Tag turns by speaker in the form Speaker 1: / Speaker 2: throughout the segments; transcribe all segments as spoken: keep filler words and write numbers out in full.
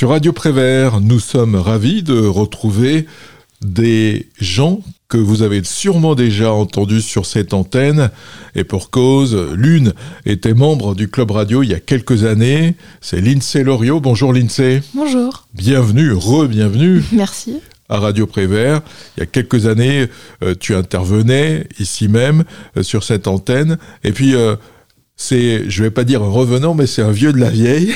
Speaker 1: Sur Radio Prévert, nous sommes ravis de retrouver des gens que vous avez sûrement déjà entendus sur cette antenne, et pour cause, l'une était membre du Club Radio il y a quelques années, c'est Lindsay Loriot. Bonjour Lindsay.
Speaker 2: Bonjour.
Speaker 1: Bienvenue, re-bienvenue.
Speaker 2: Merci.
Speaker 1: À Radio Prévert. Il y a quelques années, euh, tu intervenais ici même, euh, sur cette antenne, et puis euh, c'est, je vais pas dire un revenant, mais c'est un vieux de la vieille.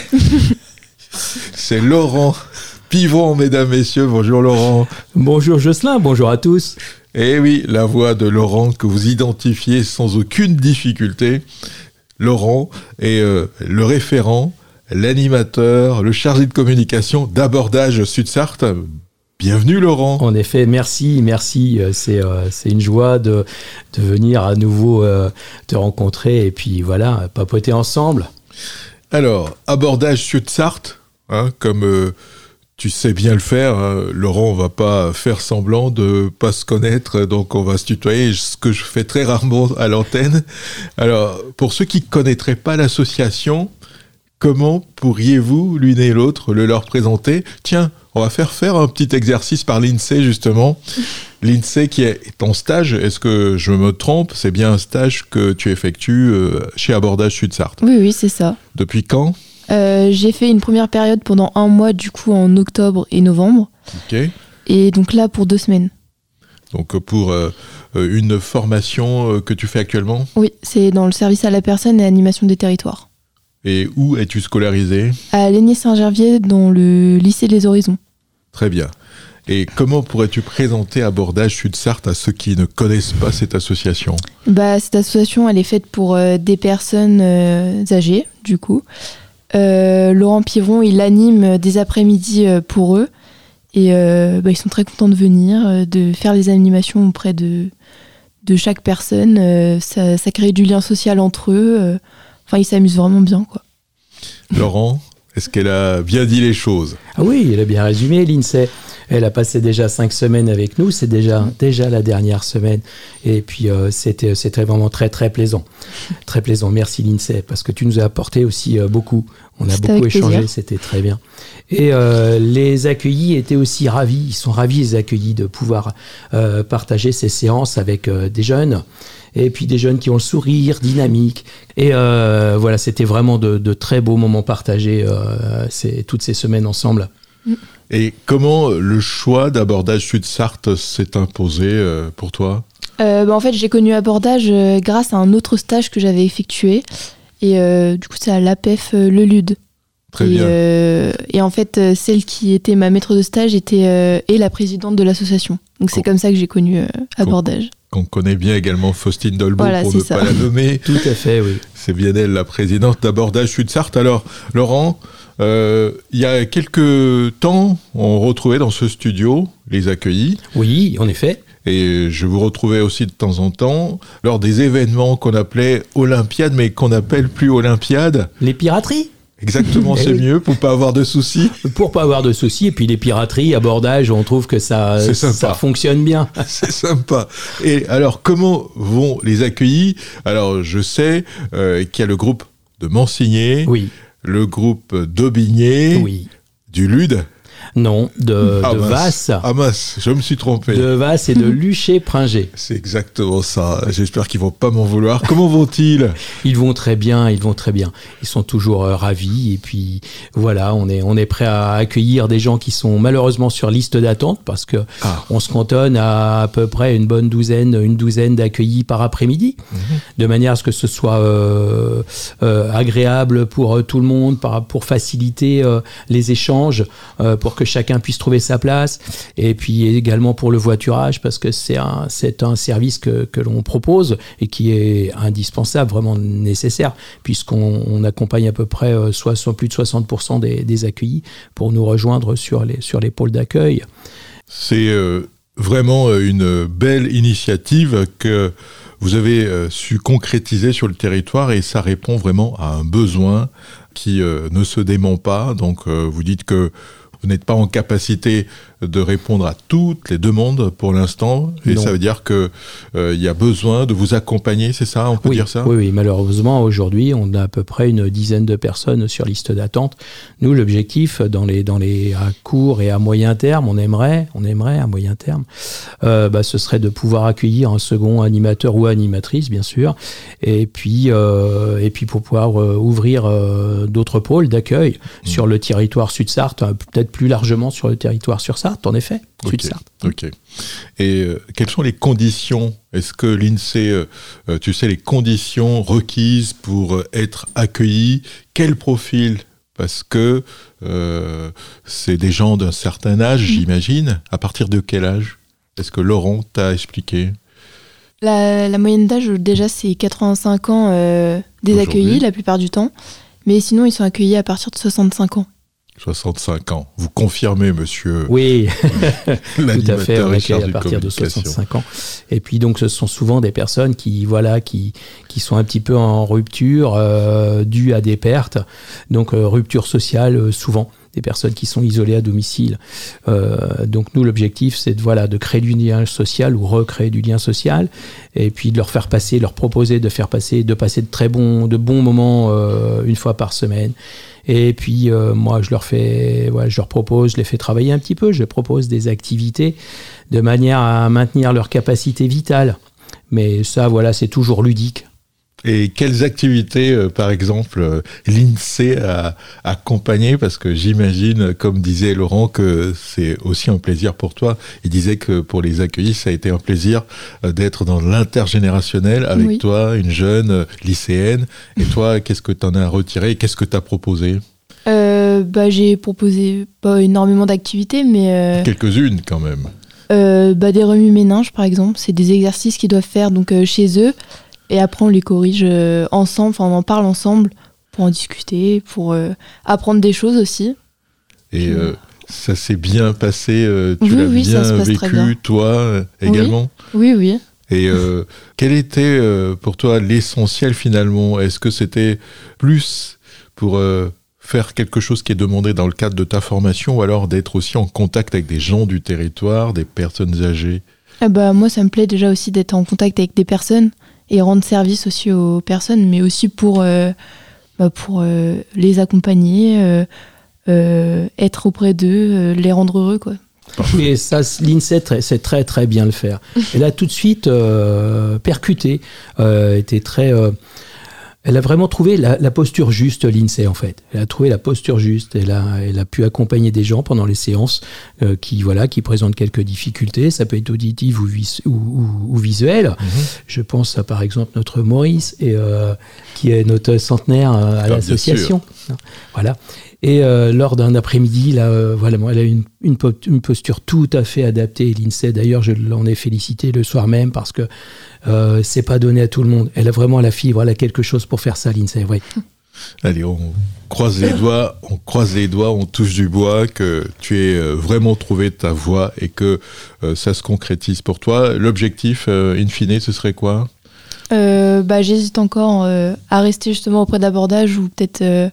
Speaker 1: C'est Laurent Pivon, mesdames, messieurs. Bonjour Laurent.
Speaker 3: Bonjour Jocelyn, bonjour à tous.
Speaker 1: Eh oui, la voix de Laurent que vous identifiez sans aucune difficulté. Laurent est euh, le référent, l'animateur, le chargé de communication d'Abordage Sud-Sarthe. Bienvenue Laurent.
Speaker 3: En effet, merci, merci. C'est, euh, c'est une joie de, de venir à nouveau euh, te rencontrer et puis voilà, papoter ensemble.
Speaker 1: Alors, Abordage Sud-Sarthe, hein, comme euh, tu sais bien le faire, hein, Laurent, on va pas faire semblant de pas se connaître, donc on va se tutoyer, ce que je fais très rarement à l'antenne. Alors, pour ceux qui ne connaîtraient pas l'association, comment pourriez-vous, l'une et l'autre, le leur présenter ? Tiens, on va faire faire un petit exercice par Lindsay, justement. Lindsay, qui est en stage, est-ce que je me trompe ? C'est bien un stage que tu effectues euh, chez Abordage Sud-Sarthe.
Speaker 2: Oui, oui, c'est ça.
Speaker 1: Depuis quand ?
Speaker 2: euh, J'ai fait une première période pendant un mois, du coup, en octobre et novembre.
Speaker 1: Ok.
Speaker 2: Et donc là, pour deux semaines.
Speaker 1: Donc pour euh, une formation euh, que tu fais actuellement ?
Speaker 2: Oui, c'est dans le service à la personne et animation des territoires.
Speaker 1: Et où es-tu scolarisé ?
Speaker 2: À Laigné-Saint-Gervier, dans le lycée des Horizons.
Speaker 1: Très bien. Et comment pourrais-tu présenter Abordage Sud-Sarthe à ceux qui ne connaissent pas cette association ?
Speaker 2: Bah, cette association, elle est faite pour euh, des personnes euh, âgées, du coup. Euh, Laurent Pivon, il anime des après-midi euh, pour eux. Et euh, bah, ils sont très contents de venir, euh, de faire des animations auprès de, de chaque personne. Euh, ça, ça crée du lien social entre eux. Euh, enfin, ils s'amusent vraiment bien, quoi.
Speaker 1: Laurent, est-ce qu'elle a bien dit les choses ?
Speaker 3: Ah oui, elle a bien résumé, Lindsay. Elle a passé déjà cinq semaines avec nous, c'est déjà, déjà la dernière semaine. Et puis, euh, c'était, c'était vraiment très, très plaisant. Très plaisant. Merci, Lindsay, parce que tu nous as apporté aussi euh, beaucoup. On a
Speaker 2: C'était
Speaker 3: beaucoup échangé,
Speaker 2: plaisir.
Speaker 3: C'était très bien. Et euh, les accueillis étaient aussi ravis. Ils sont ravis, les accueillis, de pouvoir euh, partager ces séances avec euh, des jeunes. Et puis des jeunes qui ont le sourire, dynamique. Et euh, voilà, c'était vraiment de, de très beaux moments partagés euh, ces, toutes ces semaines ensemble.
Speaker 1: Et comment le choix d'Abordage Sud-Sarthe s'est imposé euh, pour toi ?
Speaker 2: euh, bah, En fait, j'ai connu Abordage euh, grâce à un autre stage que j'avais effectué. Et euh, du coup, c'est à l'A P E F euh, Le Lude.
Speaker 1: Très
Speaker 2: et,
Speaker 1: bien.
Speaker 2: Euh, et en fait, euh, celle qui était ma maître de stage était euh, et la présidente de l'association. Donc c'est
Speaker 1: Con-
Speaker 2: comme ça que j'ai connu euh, Abordage.
Speaker 1: Qu'on connaît bien également Faustine Dolbeau,
Speaker 2: Voilà,
Speaker 1: pour
Speaker 2: c'est
Speaker 1: ne
Speaker 2: ça.
Speaker 1: pas la nommer.
Speaker 3: Tout à fait, oui.
Speaker 1: C'est bien elle, la présidente d'Abordage Sud-Sarthe. Alors, Laurent, euh, il y a quelques temps, on retrouvait dans ce studio les accueillis.
Speaker 3: Oui, en effet.
Speaker 1: Et je vous retrouvais aussi de temps en temps lors des événements qu'on appelait Olympiades, mais qu'on n'appelle plus Olympiades.
Speaker 3: Les pirateries.
Speaker 1: Exactement,
Speaker 3: Eh
Speaker 1: c'est
Speaker 3: oui.
Speaker 1: mieux pour pas avoir de soucis.
Speaker 3: Pour pas avoir de soucis, et puis les pirateries, abordage, on trouve que ça,
Speaker 1: C'est sympa.
Speaker 3: ça fonctionne bien.
Speaker 1: C'est sympa. Et alors, comment vont les accueillis ? Alors, je sais euh, qu'il y a le groupe de Mansigné,
Speaker 3: Oui,
Speaker 1: le groupe d'Aubigné,
Speaker 3: oui.
Speaker 1: du Lude.
Speaker 3: Non, de,
Speaker 1: Ah
Speaker 3: de
Speaker 1: mince.
Speaker 3: Vasse,
Speaker 1: Ah mince, je me suis trompé.
Speaker 3: de Vasse et de Luché-Pringé.
Speaker 1: C'est exactement ça. J'espère qu'ils vont pas m'en vouloir. Comment vont-ils ?
Speaker 3: Ils vont très bien, ils vont très bien. Ils sont toujours euh, ravis et puis voilà, on est on est prêt à accueillir des gens qui sont malheureusement sur liste d'attente parce que
Speaker 1: Ah.
Speaker 3: on se cantonne à à peu près une bonne douzaine, une douzaine d'accueillis par après-midi,
Speaker 1: Mhm.
Speaker 3: de manière à ce que ce soit euh, euh, agréable pour euh, tout le monde, par- pour faciliter euh, les échanges, euh, pour que chacun puisse trouver sa place, et puis également pour le voiturage, parce que c'est un, c'est un service que, que l'on propose et qui est indispensable, vraiment nécessaire, puisqu'on on accompagne à peu près euh, soixante, plus de soixante pour cent des, des accueillis pour nous rejoindre sur les, sur les pôles d'accueil.
Speaker 1: C'est euh, vraiment une belle initiative que vous avez euh, su concrétiser sur le territoire et ça répond vraiment à un besoin qui euh, ne se dément pas. Donc euh, vous dites que vous n'êtes pas en capacité de répondre à toutes les demandes pour l'instant, et
Speaker 3: non.
Speaker 1: ça veut dire que euh, il y a besoin de vous accompagner, c'est ça, on peut
Speaker 3: oui,
Speaker 1: dire ça ?
Speaker 3: Oui, oui, malheureusement, aujourd'hui, on a à peu près une dizaine de personnes sur liste d'attente. Nous, l'objectif, dans les, dans les, à court et à moyen terme, on aimerait, on aimerait à moyen terme, euh, bah, ce serait de pouvoir accueillir un second animateur ou animatrice, bien sûr, et puis, euh, et puis pour pouvoir euh, ouvrir euh, d'autres pôles d'accueil mmh. sur le territoire Sud-Sarthe, peut-être plus largement sur le territoire sur Sarthe, en effet, Sud-Sarthe.
Speaker 1: Ok. Et euh, quelles sont les conditions ? Est-ce que l'INSEE, euh, tu sais, les conditions requises pour être accueilli ? Quel profil ? Parce que euh, c'est des gens d'un certain âge, mmh. j'imagine. À partir de quel âge ? Est-ce que Laurent t'a expliqué ?
Speaker 2: La, la moyenne d'âge, déjà, c'est quatre-vingt-cinq ans euh, des accueillis, la plupart du temps. Mais sinon, ils sont accueillis à partir de soixante-cinq ans.
Speaker 1: soixante-cinq ans. Vous confirmez, monsieur
Speaker 3: Oui, tout à fait, on accueille à partir de
Speaker 1: soixante-cinq
Speaker 3: ans. Et puis donc, ce sont souvent des personnes qui, voilà, qui, qui sont un petit peu en rupture euh, due à des pertes. Donc, euh, rupture sociale, euh, souvent. Des personnes qui sont isolées à domicile. Euh, donc nous, l'objectif, c'est de, voilà, de créer du lien social ou recréer du lien social, et puis de leur faire passer, leur proposer de faire passer, de passer de très bons, de bons moments euh, une fois par semaine. Et puis euh, moi, je leur fais, ouais, je leur propose, je les fais travailler un petit peu, je leur propose des activités de manière à maintenir leur capacité vitale. Mais ça, voilà, c'est toujours ludique.
Speaker 1: Et quelles activités, euh, par exemple, euh, l'INSEE a accompagné ? Parce que j'imagine, comme disait Laurent, que c'est aussi un plaisir pour toi. Il disait que pour les accueillis, ça a été un plaisir euh, d'être dans l'intergénérationnel avec oui. toi, une jeune euh, lycéenne. Et toi, qu'est-ce que tu en as retiré ? Qu'est-ce que tu as proposé ?
Speaker 2: euh, bah, J'ai proposé pas énormément d'activités, mais... Euh...
Speaker 1: Quelques-unes, quand même.
Speaker 2: Euh, bah, des remue-méninges, par exemple. C'est des exercices qu'ils doivent faire donc, euh, chez eux. Et après, on les corrige euh, ensemble, enfin, on en parle ensemble pour en discuter, pour euh, apprendre des choses aussi.
Speaker 1: Et euh, ça s'est bien passé, euh, tu
Speaker 2: oui,
Speaker 1: l'as
Speaker 2: oui,
Speaker 1: bien
Speaker 2: ça se passe
Speaker 1: vécu,
Speaker 2: très bien.
Speaker 1: toi euh, également ?
Speaker 2: Oui, oui. oui.
Speaker 1: Et euh, quel était euh, pour toi l'essentiel finalement ? Est-ce que c'était plus pour euh, faire quelque chose qui est demandé dans le cadre de ta formation, ou alors d'être aussi en contact avec des gens du territoire, des personnes âgées ?
Speaker 2: Ah bah, moi, ça me plaît déjà aussi d'être en contact avec des personnes et rendre service aussi aux personnes, mais aussi pour, euh, bah pour euh, les accompagner, euh, euh, être auprès d'eux, euh, les rendre heureux, quoi.
Speaker 3: Oui, et ça, l'INSEE sait très très bien le faire. Elle a tout de suite euh, percuté, euh, était très... Euh, elle a vraiment trouvé la, la posture juste, l'INSEE, en fait. Elle a trouvé la posture juste. Elle a, elle a pu accompagner des gens pendant les séances euh, qui, voilà, qui présentent quelques difficultés. Ça peut être auditive ou, vis, ou, ou, ou visuelle. Mm-hmm. Je pense à, par exemple, notre Maurice, et, euh, qui est notre centenaire euh, à ah, l'association. Voilà. Et euh, lors d'un après-midi, là, euh, voilà, elle a une, une, une posture tout à fait adaptée. L'INSEE, d'ailleurs, je l'en ai félicité le soir même parce que euh, c'est pas donné à tout le monde. Elle a vraiment la fibre, elle a quelque chose pour faire ça, l'INSEE. Oui.
Speaker 1: Allez, on croise les doigts, on croise les doigts, on touche du bois, que tu aies vraiment trouvé ta voie et que euh, ça se concrétise pour toi. L'objectif, euh, in fine, ce serait quoi ?
Speaker 2: euh, bah, J'hésite encore euh, à rester justement auprès d'abordage ou peut-être... Euh,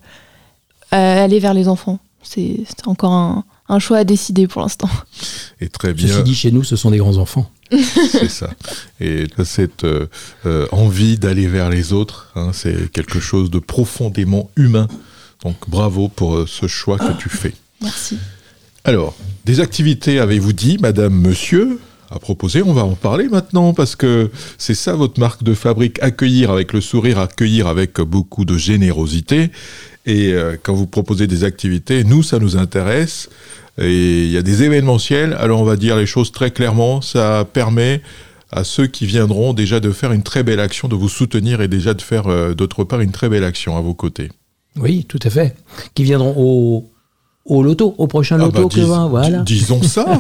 Speaker 2: aller vers les enfants. C'est, c'est encore un, un choix à décider pour l'instant.
Speaker 1: Et très bien.
Speaker 3: Ceci dit, chez nous, ce sont des grands enfants.
Speaker 1: C'est ça. Et cette euh, euh, envie d'aller vers les autres, hein, c'est quelque chose de profondément humain. Donc bravo pour euh, ce choix que tu fais.
Speaker 2: Merci.
Speaker 1: Alors, des activités, avez-vous dit, madame, monsieur, à proposer, on va en parler maintenant, parce que c'est ça votre marque de fabrique, accueillir avec le sourire, accueillir avec beaucoup de générosité. Et euh, quand vous proposez des activités, nous, ça nous intéresse. Et il y a des événementiels, alors on va dire les choses très clairement, ça permet à ceux qui viendront déjà de faire une très belle action, de vous soutenir et déjà de faire euh, d'autre part une très belle action à vos côtés.
Speaker 3: Oui, tout à fait. Qui viendront au... Au loto, au prochain loto, ah bah,
Speaker 1: dis,
Speaker 3: vingt, voilà.
Speaker 1: Disons ça,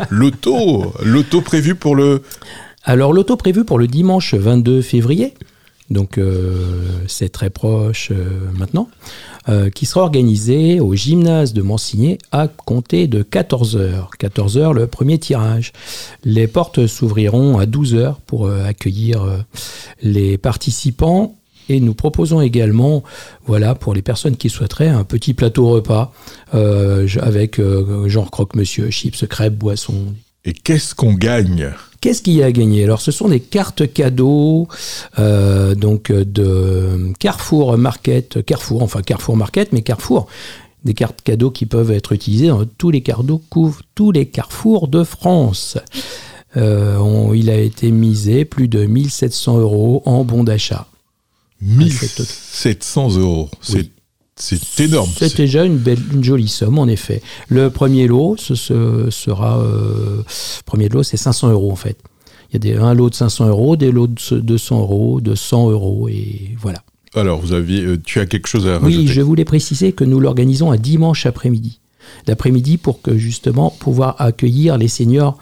Speaker 1: loto, loto prévu pour le...
Speaker 3: Alors, loto prévu pour le dimanche vingt-deux février, donc euh, c'est très proche euh, maintenant, euh, qui sera organisé au gymnase de Mansigné à compter de quatorze heures. quatorze heures, le premier tirage. Les portes s'ouvriront à douze heures pour euh, accueillir euh, les participants Et nous proposons également, voilà, pour les personnes qui souhaiteraient, un petit plateau repas euh, avec euh, genre croque-monsieur, chips, crêpes, boissons.
Speaker 1: Et qu'est-ce qu'on gagne ?
Speaker 3: Qu'est-ce qu'il y a à gagner ? Alors, ce sont des cartes cadeaux euh, donc de Carrefour Market, Carrefour, enfin Carrefour Market, mais Carrefour. Des cartes cadeaux qui peuvent être utilisées dans tous les cadeaux, couvrent tous les carrefours de France. Euh, on, il a été misé plus de mille sept cents euros en bons d'achat.
Speaker 1: mille sept cents euros, c'est, oui. c'est énorme.
Speaker 3: C'est, c'est déjà une, belle, une jolie somme, en effet. Le premier lot, ce, ce sera... Euh, premier lot, c'est cinq cents euros, en fait. Il y a des, un lot de cinq cents euros, des lots de deux cents euros, de cent euros, et voilà.
Speaker 1: Alors, vous aviez, euh, tu as quelque chose à rajouter ?
Speaker 3: Oui, je voulais préciser que nous l'organisons un dimanche après-midi. L'après-midi pour que justement pouvoir accueillir les seniors,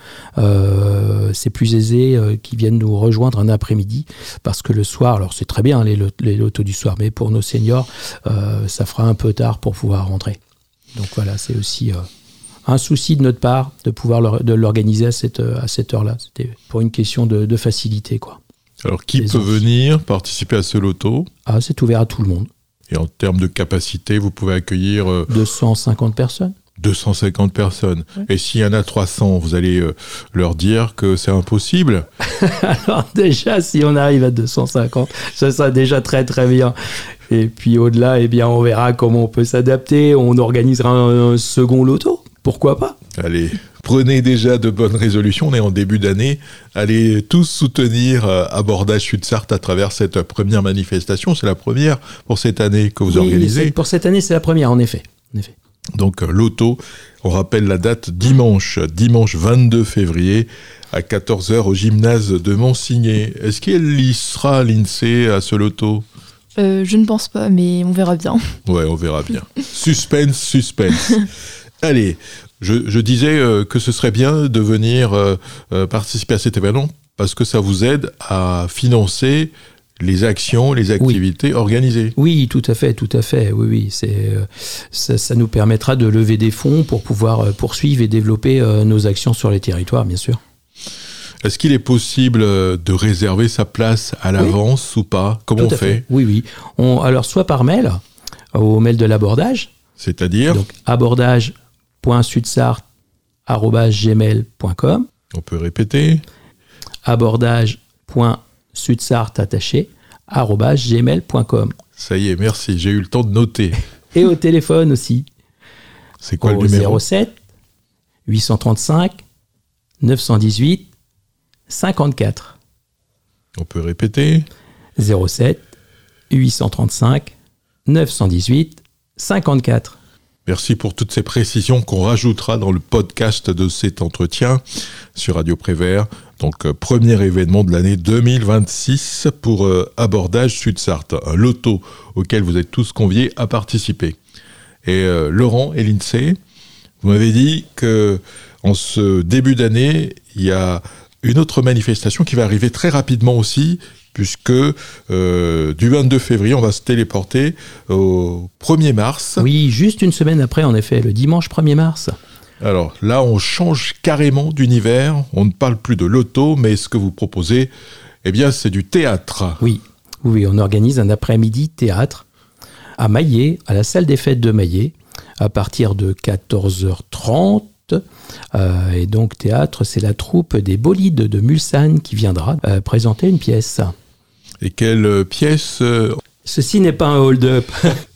Speaker 3: euh, c'est plus aisé euh, qui viennent nous rejoindre un après-midi parce que le soir, alors c'est très bien les, lot- les lotos du soir, mais pour nos seniors, euh, ça fera un peu tard pour pouvoir rentrer. Donc voilà, c'est aussi euh, un souci de notre part de pouvoir leur, de l'organiser à cette, à cette heure-là. C'était pour une question de, de facilité, quoi.
Speaker 1: Alors, qui
Speaker 3: Les
Speaker 1: peut
Speaker 3: enfants.
Speaker 1: venir participer à ce loto ?
Speaker 3: Ah, c'est ouvert à tout le monde.
Speaker 1: Et en termes de capacité, vous pouvez accueillir euh,
Speaker 3: deux cent cinquante personnes.
Speaker 1: deux cent cinquante personnes.
Speaker 3: Ouais.
Speaker 1: Et s'il y en a trois cents, vous allez euh, leur dire que c'est impossible ?
Speaker 3: Alors déjà, si on arrive à deux cent cinquante, ça sera déjà très très bien. Et puis au-delà, eh bien, on verra comment on peut s'adapter. On organisera un, un second loto. Pourquoi pas ?
Speaker 1: Allez, prenez déjà de bonnes résolutions. On est en début d'année. Allez tous soutenir euh, Abordage Sud-Sarthe à travers cette première manifestation. C'est la première pour cette année que vous
Speaker 3: Oui,
Speaker 1: organisez.
Speaker 3: c'est- pour cette année, c'est la première, en effet. En effet.
Speaker 1: Donc euh, loto, on rappelle la date dimanche, dimanche vingt-deux février à quatorze heures au gymnase de Monsigné. Est-ce qu'il y sera l'I N S E E à ce loto ?
Speaker 2: Euh, je ne pense pas, mais on verra bien.
Speaker 1: Ouais, on verra bien. Suspense, suspense. Allez, je, je disais euh, que ce serait bien de venir euh, euh, participer à cet événement parce que ça vous aide à financer les actions, les activités organisées.
Speaker 3: Oui, tout à fait, tout à fait. Oui, oui, c'est euh, ça, ça nous permettra de lever des fonds pour pouvoir euh, poursuivre et développer euh, nos actions sur les territoires, bien sûr.
Speaker 1: Est-ce qu'il est possible euh, de réserver sa place à l'avance ou pas ? Comment
Speaker 3: Tout
Speaker 1: on
Speaker 3: à
Speaker 1: fait,
Speaker 3: Oui, oui. On, alors, soit par mail, au mail de l'abordage,
Speaker 1: C'est-à-dire,
Speaker 3: donc abordage point sudsart arobase gmail point com,
Speaker 1: on peut répéter,
Speaker 3: abordage point sudsart attaché arobase gmail point com.
Speaker 1: ça y est, merci, j'ai eu le temps de noter.
Speaker 3: Et au téléphone aussi,
Speaker 1: C'est quoi
Speaker 3: au
Speaker 1: le numéro ?
Speaker 3: zéro sept huit cent trente-cinq neuf cent dix-huit cinquante-quatre.
Speaker 1: On peut répéter,
Speaker 3: zéro sept huit cent trente-cinq neuf cent dix-huit cinquante-quatre.
Speaker 1: Merci pour toutes ces précisions qu'on rajoutera dans le podcast de cet entretien sur Radio Prévert. Donc, euh, premier événement de l'année deux mille vingt-six pour euh, Abordage Sud-Sarthe, un loto auquel vous êtes tous conviés à participer. Et euh, Laurent et l'I N S E E, vous m'avez dit que en ce début d'année, il y a une autre manifestation qui va arriver très rapidement aussi, puisque euh, du vingt-deux février, on va se téléporter au premier mars.
Speaker 3: Oui, juste une semaine après, en effet, le dimanche premier mars.
Speaker 1: Alors là, on change carrément d'univers. On ne parle plus de loto, mais ce que vous proposez, eh bien, c'est du théâtre.
Speaker 3: Oui, oui, on organise un après-midi théâtre à Maillé, à la salle des fêtes de Maillé, à partir de quatorze heures trente. Euh, et donc, théâtre, c'est la troupe des Bolides de Mulsanne qui viendra euh, présenter une pièce.
Speaker 1: Et quelle pièce euh,
Speaker 3: Ceci n'est pas un hold-up.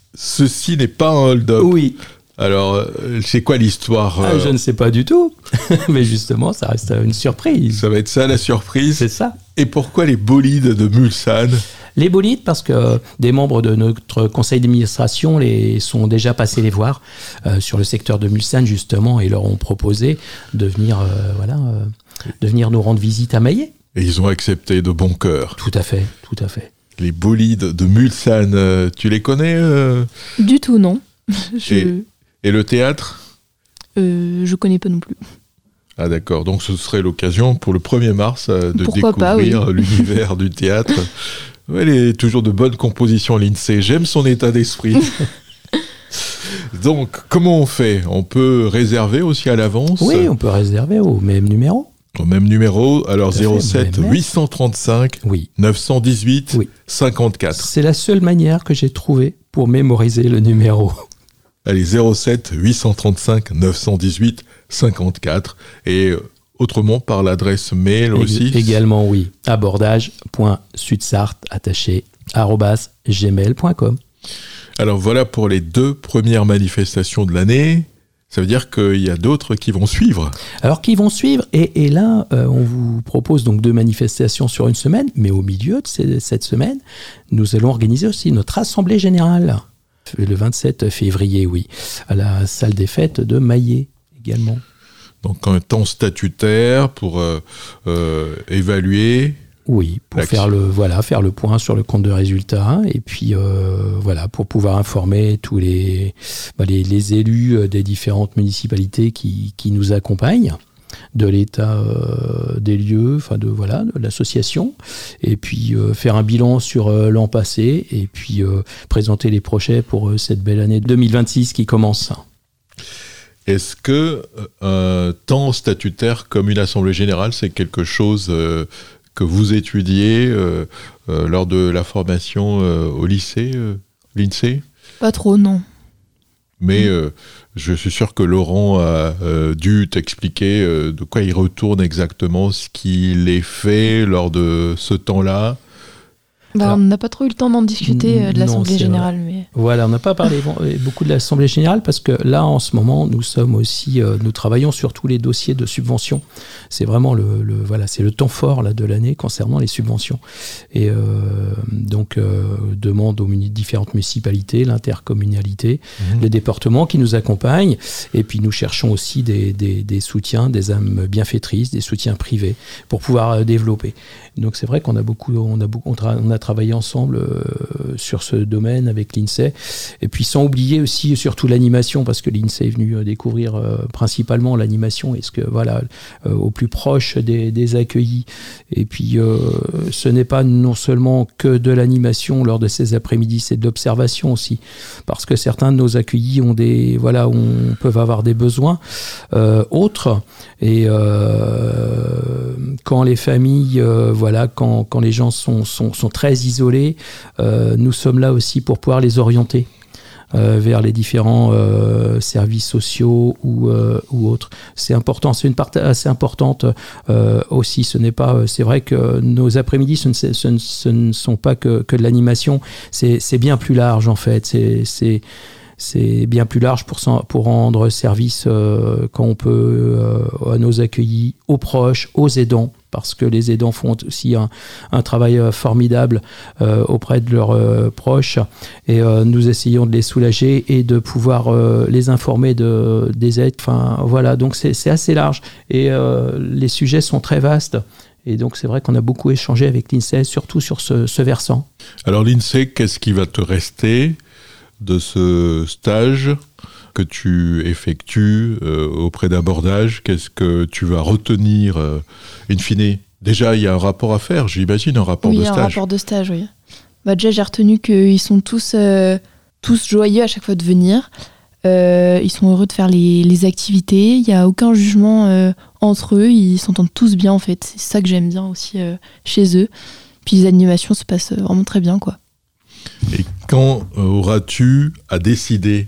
Speaker 1: Ceci n'est pas un hold-up.
Speaker 3: Oui.
Speaker 1: Alors, euh, c'est quoi l'histoire
Speaker 3: Ah,
Speaker 1: euh,
Speaker 3: je ne sais pas du tout. Mais justement, ça reste une surprise.
Speaker 1: Ça va être ça la surprise.
Speaker 3: C'est ça.
Speaker 1: Et pourquoi les Bolides de Mulsanne ?
Speaker 3: Les Bolides, parce que des membres de notre conseil d'administration les sont déjà passés les voir euh, sur le secteur de Mulsanne, justement, et leur ont proposé de venir, euh, voilà, euh, de venir nous rendre visite à Maillé.
Speaker 1: Et ils ont accepté de bon cœur.
Speaker 3: Tout à fait, tout à fait.
Speaker 1: Les Bolides de Mulsanne, euh, tu les connais euh
Speaker 2: Du tout, non. Je,
Speaker 1: Et- Et le théâtre ?
Speaker 2: euh, je connais pas non plus.
Speaker 1: Ah d'accord, donc ce serait l'occasion pour le premier mars euh, de
Speaker 2: Pourquoi pas,
Speaker 1: découvrir
Speaker 2: oui.
Speaker 1: l'univers du théâtre. Ouais, elle est toujours de bonne composition, l'I N S E E. J'aime son état d'esprit. Donc, comment on fait ? On peut réserver aussi à l'avance ?
Speaker 3: Oui, on peut réserver au même numéro.
Speaker 1: Au même numéro, alors zéro sept
Speaker 3: même.
Speaker 1: huit cent trente-cinq
Speaker 3: Oui.
Speaker 1: neuf cent dix-huit
Speaker 3: Oui.
Speaker 1: cinquante-quatre.
Speaker 3: C'est la seule manière que j'ai trouvée pour mémoriser le numéro.
Speaker 1: Allez, zéro sept huit cent trente-cinq neuf cent dix-huit cinquante-quatre. Et euh, autrement, par l'adresse mail aussi.
Speaker 3: Ég- également, oui. abordage.sudsart attaché arobase gmail point com.
Speaker 1: Alors voilà pour les deux premières manifestations de l'année. Ça veut dire qu'il y a d'autres qui vont suivre.
Speaker 3: Alors, qui vont suivre, et, et là, euh, on vous propose donc deux manifestations sur une semaine, mais au milieu de ces- cette semaine, nous allons organiser aussi notre assemblée générale, le vingt-sept février, oui, à la salle des fêtes de Maillet également.
Speaker 1: Donc un temps statutaire pour euh, euh, évaluer.
Speaker 3: Oui, pour
Speaker 1: L'action.
Speaker 3: faire le, voilà, faire le point sur le compte de résultats, et puis euh, voilà, pour pouvoir informer tous les, bah, les, les élus des différentes municipalités qui, qui nous accompagnent, de l'état euh, des lieux, enfin de voilà, de l'association, et puis euh, faire un bilan sur euh, l'an passé, et puis euh, présenter les projets pour euh, cette belle année deux mille vingt-six qui commence.
Speaker 1: Est-ce que euh, un temps statutaire comme une assemblée générale, c'est quelque chose euh, que vous étudiez euh, euh, lors de la formation euh, au lycée, euh, l'INSEE ?
Speaker 2: Pas trop, non.
Speaker 1: Mais euh, je suis sûr que Laurent a euh, dû t'expliquer euh, de quoi il retourne exactement, ce qu'il est fait lors de ce temps-là.
Speaker 2: Bah,
Speaker 3: Alors,
Speaker 2: on n'a pas trop eu le temps d'en discuter euh, de
Speaker 3: non,
Speaker 2: l'Assemblée
Speaker 3: c'est
Speaker 2: Générale. Mais...
Speaker 3: Voilà, on n'a pas parlé bon, beaucoup de l'Assemblée Générale parce que là, en ce moment, nous sommes aussi, euh, nous travaillons sur tous les dossiers de subventions. C'est vraiment le, le voilà, c'est le temps fort là de l'année concernant les subventions. Et euh, donc, euh, demande aux muni- différentes municipalités, l'intercommunalité,
Speaker 1: Mmh.
Speaker 3: les départements qui nous accompagnent. Et puis, nous cherchons aussi des, des, des soutiens, des âmes bienfaitrices, des soutiens privés pour pouvoir euh, développer. Donc, c'est vrai qu'on a beaucoup, on a beaucoup, on, tra- on a travaillé ensemble euh, sur ce domaine avec l'INSEE. Et puis sans oublier aussi surtout l'animation, parce que l'INSEE est venu euh, découvrir euh, principalement l'animation, et ce que voilà, euh, au plus proche des, des accueillis. Et puis euh, ce n'est pas non seulement que de l'animation lors de ces après-midi, c'est de l'observation aussi, parce que certains de nos accueillis ont des voilà, on peuvent avoir des besoins euh, autres. Et euh, quand les familles, euh, voilà, quand, quand les gens sont, sont, sont très isolés, euh, nous sommes là aussi pour pouvoir les orienter euh, vers les différents euh, services sociaux ou, euh, ou autres. C'est important, c'est une part assez importante euh, aussi. Ce n'est pas, c'est vrai que nos après-midi, ce ne, ce ne, ce ne sont pas que, que de l'animation. C'est, c'est bien plus large en fait. C'est, c'est C'est bien plus large pour, pour rendre service euh, quand on peut euh, à nos accueillis, aux proches, aux aidants, parce que les aidants font aussi un, un travail euh, formidable euh, auprès de leurs euh, proches, et euh, nous essayons de les soulager et de pouvoir euh, les informer de, des aides. Enfin, voilà, donc c'est, c'est assez large et euh, les sujets sont très vastes. Et donc, c'est vrai qu'on a beaucoup échangé avec l'INSEE, surtout sur ce, ce versant.
Speaker 1: Alors l'INSEE, qu'est-ce qui va te rester de ce stage que tu effectues euh, auprès d'Abordage? Qu'est-ce que tu vas retenir euh, in fine? Déjà, il y a un rapport à faire, j'imagine, un rapport
Speaker 2: oui,
Speaker 1: de
Speaker 2: stage. Oui, un rapport de stage, oui. Bah, déjà, j'ai retenu qu'ils sont tous, euh, tous joyeux à chaque fois de venir. Euh, ils sont heureux de faire les, les activités. Il n'y a aucun jugement euh, entre eux. Ils s'entendent tous bien, en fait. C'est ça que j'aime bien aussi euh, chez eux. Puis les animations se passent vraiment très bien, quoi.
Speaker 1: Et quand euh, auras-tu à décider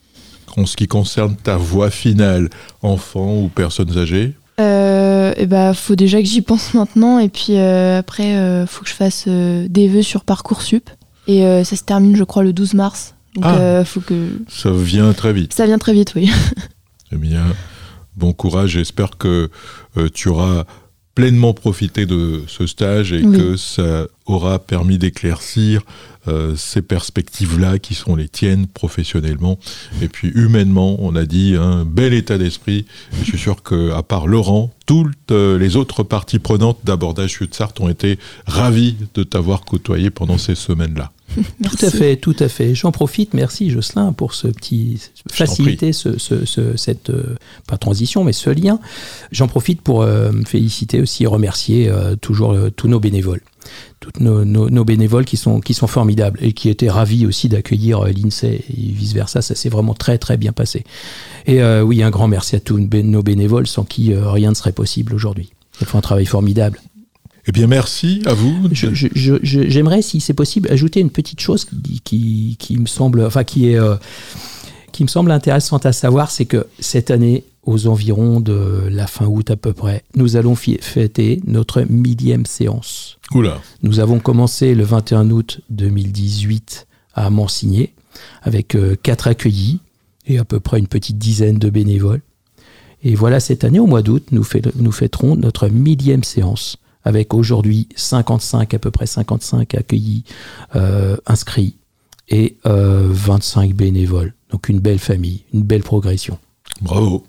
Speaker 1: en ce qui concerne ta voie finale, enfants ou personnes âgées?
Speaker 2: euh, et bah, faut déjà que j'y pense maintenant. Et puis euh, après, euh, faut que je fasse euh, des vœux sur Parcoursup. Et euh, ça se termine, je crois, le douze mars. Donc,
Speaker 1: ah,
Speaker 2: euh, faut que...
Speaker 1: ça vient très vite.
Speaker 2: Ça vient très vite, oui.
Speaker 1: Eh bien, bon courage. J'espère que euh, tu auras pleinement profité de ce stage et oui. que ça aura permis d'éclaircir euh, ces perspectives-là qui sont les tiennes professionnellement. Et puis humainement, on a dit un bel état d'esprit. Je suis sûr qu'à part Laurent, toutes les autres parties prenantes d'Abordage Sudsart ont été ravies de t'avoir côtoyé pendant ces semaines-là.
Speaker 3: Merci. Tout à fait, tout à fait. J'en profite, merci Jocelyn pour ce petit faciliter ce, ce, ce, cette euh, pas transition mais ce lien. J'en profite pour euh, féliciter aussi et remercier euh, toujours euh, tous nos bénévoles, toutes nos, nos, nos bénévoles qui sont qui sont formidables et qui étaient ravis aussi d'accueillir euh, l'INSEE et vice versa. Ça s'est vraiment très très bien passé. Et euh, oui, un grand merci à tous nos bénévoles sans qui euh, rien ne serait possible aujourd'hui. Elles font un travail formidable.
Speaker 1: Eh bien, merci à vous.
Speaker 3: Je, je, je, j'aimerais, si c'est possible, ajouter une petite chose qui, qui, qui me semble, enfin, qui est, euh, qui me semble intéressante à savoir, c'est que cette année, aux environs de la fin août à peu près, nous allons fêter notre millième séance.
Speaker 1: Oula.
Speaker 3: Nous avons commencé le vingt et un août deux mille dix-huit à Mansigné, avec euh, quatre accueillis et à peu près une petite dizaine de bénévoles. Et voilà, cette année, au mois d'août, nous, fait, nous fêterons notre millième séance, avec aujourd'hui cinquante-cinq, à peu près cinquante-cinq accueillis euh, inscrits et euh, vingt-cinq bénévoles. Donc une belle famille, une belle progression.
Speaker 1: Bravo.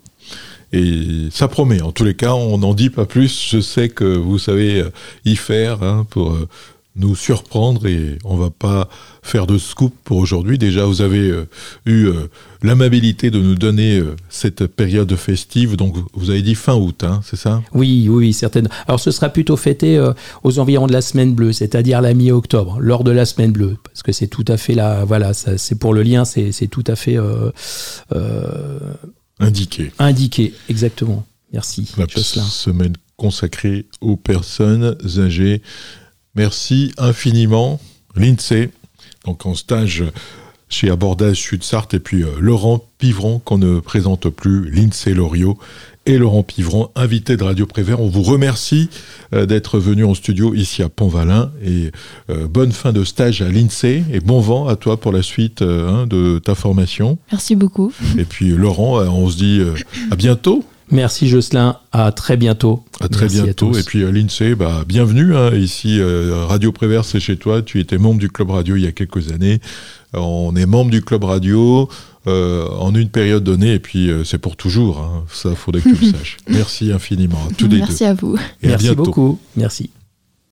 Speaker 1: Et ça promet. En tous les cas, on n'en dit pas plus. Je sais que vous savez y faire hein, pour euh, nous surprendre et on va pas faire de scoop pour aujourd'hui. Déjà, vous avez euh, eu euh, l'amabilité de nous donner euh, cette période festive. Donc, vous avez dit fin août, hein, c'est ça ?
Speaker 3: Oui, oui, certainement. Alors, ce sera plutôt fêté euh, aux environs de la Semaine Bleue, c'est-à-dire la mi-octobre, lors de la Semaine Bleue, parce que c'est tout à fait là. Voilà, ça, c'est pour le lien, c'est, c'est tout à fait euh, euh,
Speaker 1: indiqué.
Speaker 3: Indiqué, exactement. Merci,
Speaker 1: la
Speaker 3: Jocelyn.
Speaker 1: Semaine consacrée aux personnes âgées. Merci infiniment, Lindsay, donc en stage chez Abordage Sud-Sarthe, et puis euh, Laurent Pivron, qu'on ne présente plus, Lindsay Loriot, et Laurent Pivron, invité de Radio Prévert. On vous remercie euh, d'être venu en studio ici à Pont-Valin, et euh, bonne fin de stage à Lindsay, et bon vent à toi pour la suite euh, hein, de ta formation.
Speaker 2: Merci beaucoup.
Speaker 1: Et puis Laurent, euh, on se dit euh, à bientôt.
Speaker 3: Merci Jocelyn, à très bientôt.
Speaker 1: À très
Speaker 3: Merci
Speaker 1: bientôt.
Speaker 3: À
Speaker 1: et puis euh, Lindsay, bah, bienvenue hein, ici, euh, Radio Prévert, c'est chez toi. Tu étais membre du Club Radio il y a quelques années. Euh, on est membre du Club Radio euh, en une période donnée et puis euh, c'est pour toujours. Hein. Ça, il faudrait que tu le saches. Merci infiniment à tous les deux.
Speaker 2: Merci à vous.
Speaker 1: Et
Speaker 3: Merci
Speaker 1: à bientôt.
Speaker 3: beaucoup. Merci.